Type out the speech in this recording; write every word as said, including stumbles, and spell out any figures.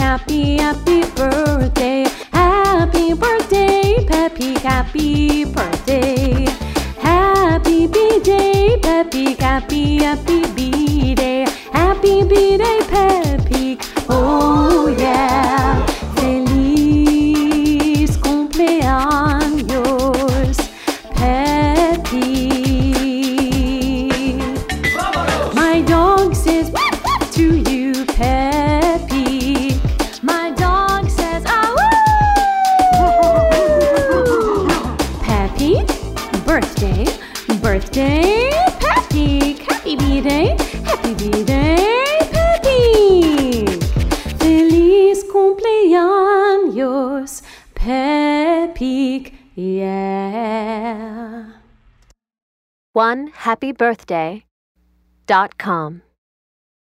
happy, happy birthday. Happy birthday, Peppic, happy birthday. Happy B-Day, Peppic, happy, happy B-Day. Happy B-Day, Peppic, oh yeah. Feliz cumpleaños, Peppic. My dog says to you, Peppic. My dog says, ah woo! Peppic, birthday, birthday, Peppic. Happy B-Day, happy B-Day, Peppic. Feliz cumpleaños, Peppic, yeah. one happy birthday dot com